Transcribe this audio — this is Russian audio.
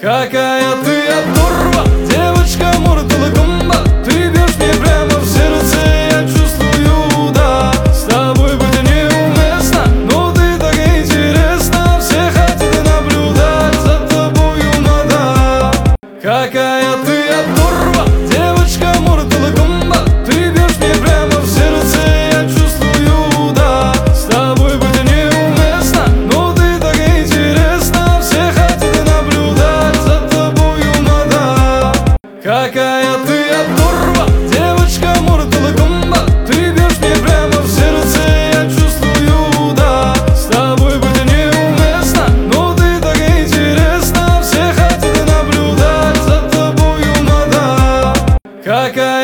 Какая ты оторва, девочка Mortal Kombat. Ты бьешь мне прямо в сердце, я чувствую, да. С тобой быть неуместно, но ты так интересна. Все хотят наблюдать за тобою, надо. Какая ты оторва, девочка Mortal Kombat. Ты бьешь мне прямо в сердце, я чувствую, да. С тобой быть неуместно, но ты так интересна. Все хотят наблюдать за тобою, надо. Какая ты оторва, девочка Mortal Kombat. Ты бьешь мне прямо в сердце, я чувствую, да. С тобой быть неуместно, но ты так интересна. Все хотят наблюдать за тобою, надо. Какая